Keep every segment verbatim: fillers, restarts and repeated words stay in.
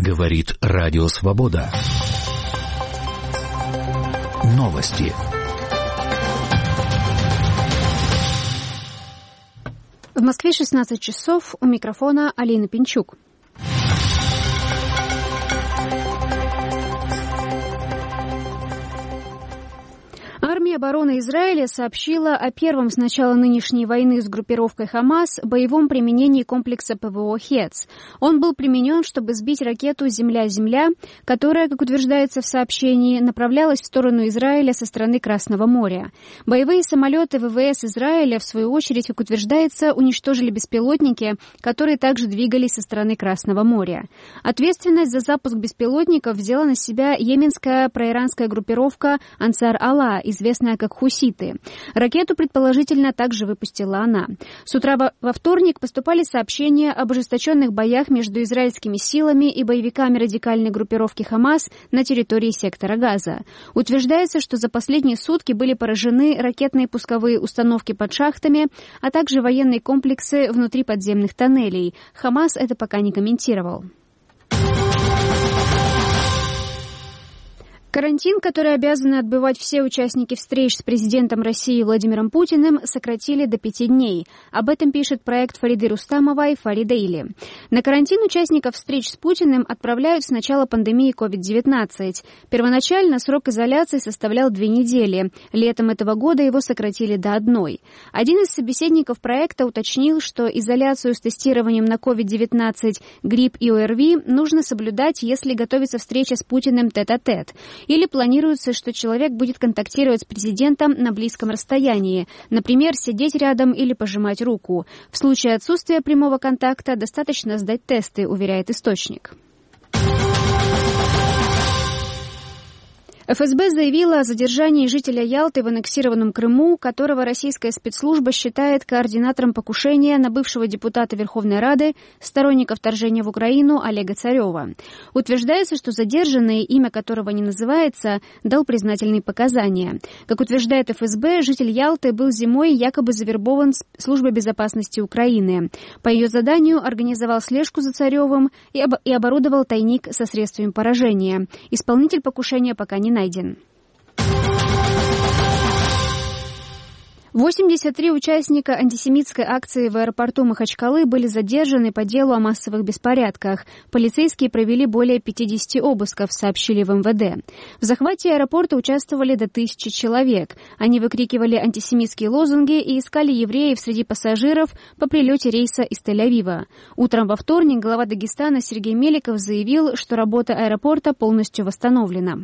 Говорит Радио Свобода. Новости. В Москве шестнадцать часов. У микрофона Алина Пинчук. Армия обороны Израиля сообщила о первом с начала нынешней войны с группировкой Хамас боевом применении комплекса ПВО «Хец». Он был применен, чтобы сбить ракету «Земля-Земля», которая, как утверждается в сообщении, направлялась в сторону Израиля со стороны Красного моря. Боевые самолеты ВВС Израиля, в свою очередь, как утверждается, уничтожили беспилотники, которые также двигались со стороны Красного моря. Ответственность за запуск беспилотников взяла на себя йеменская проиранская группировка «Ансар-Алла», известная как хуситы. Ракету, предположительно, также выпустила она. С утра во, во вторник поступали сообщения об ожесточенных боях между израильскими силами и боевиками радикальной группировки Хамас на территории сектора Газа. Утверждается, что за последние сутки были поражены ракетные пусковые установки под шахтами, а также военные комплексы внутри подземных тоннелей. Хамас это пока не комментировал. Карантин, который обязаны отбывать все участники встреч с президентом России Владимиром Путиным, сократили до пяти дней. Об этом пишет проект Фариды Рустамовой «Фаридейли». На карантин участников встреч с Путиным отправляют с начала пандемии ковид девятнадцать. Первоначально срок изоляции составлял две недели. Летом этого года его сократили до одной. Один из собеседников проекта уточнил, что изоляцию с тестированием на ковид девятнадцать, грипп и ОРВИ нужно соблюдать, если готовится встреча с Путиным тет-а-тет. Или планируется, что человек будет контактировать с президентом на близком расстоянии, например, сидеть рядом или пожимать руку. В случае отсутствия прямого контакта достаточно сдать тесты, уверяет источник. эф эс бэ заявила о задержании жителя Ялты в аннексированном Крыму, которого российская спецслужба считает координатором покушения на бывшего депутата Верховной Рады, сторонника вторжения в Украину Олега Царева. Утверждается, что задержанный, имя которого не называется, дал признательные показания. Как утверждает эф эс бэ, житель Ялты был зимой якобы завербован Службой безопасности Украины. По ее заданию организовал слежку за Царевым и, об- и оборудовал тайник со средствами поражения. Исполнитель покушения пока не найден. восемьдесят три участника антисемитской акции в аэропорту Махачкалы были задержаны по делу о массовых беспорядках. Полицейские провели более пятидесяти обысков, сообщили в эм вэ дэ. В захвате аэропорта участвовали до тысячи человек. Они выкрикивали антисемитские лозунги и искали евреев среди пассажиров по прилете рейса из Тель-Авива. Утром во вторник глава Дагестана Сергей Меликов заявил, что работа аэропорта полностью восстановлена.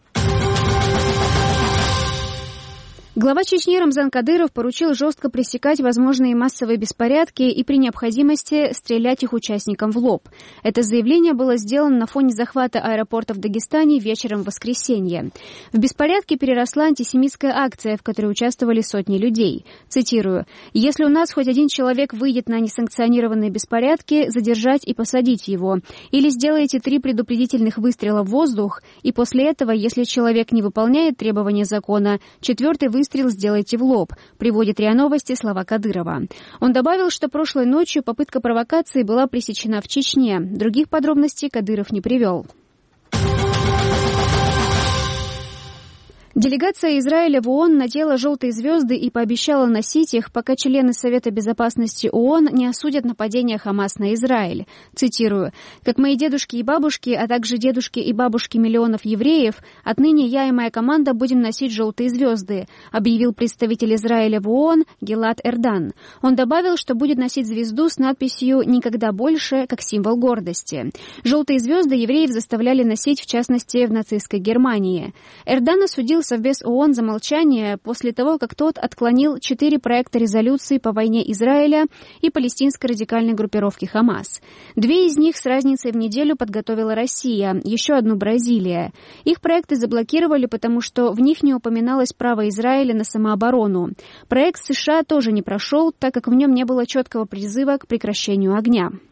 Глава Чечни Рамзан Кадыров поручил жестко пресекать возможные массовые беспорядки и при необходимости стрелять их участникам в лоб. Это заявление было сделано на фоне захвата аэропорта в Дагестане вечером в воскресенье. В беспорядке переросла антисемитская акция, в которой участвовали сотни людей. Цитирую: «Если у нас хоть один человек выйдет на несанкционированные беспорядки, задержать и посадить его. Или сделайте три предупредительных выстрела в воздух, и после этого, если человек не выполняет требования закона, четвертый выстрел сделайте в лоб», приводит РИА Новости слова Кадырова. Он добавил, что прошлой ночью попытка провокации была пресечена в Чечне. Других подробностей Кадыров не привел. Делегация Израиля в ООН надела желтые звезды и пообещала носить их, пока члены Совета безопасности ООН не осудят нападение Хамас на Израиль. Цитирую: «Как мои дедушки и бабушки, а также дедушки и бабушки миллионов евреев, отныне я и моя команда будем носить желтые звезды», объявил представитель Израиля в ООН Гилад Эрдан. Он добавил, что будет носить звезду с надписью «Никогда больше», как символ гордости. Желтые звезды евреев заставляли носить, в частности, в нацистской Германии. Эрдан осудил Совбез ООН за молчание после того, как тот отклонил четыре проекта резолюции по войне Израиля и палестинской радикальной группировки Хамас. Две из них с разницей в неделю подготовила Россия, еще одну Бразилия. Их проекты заблокировали, потому что в них не упоминалось право Израиля на самооборону. Проект США тоже не прошел, так как в нем не было четкого призыва к прекращению огня.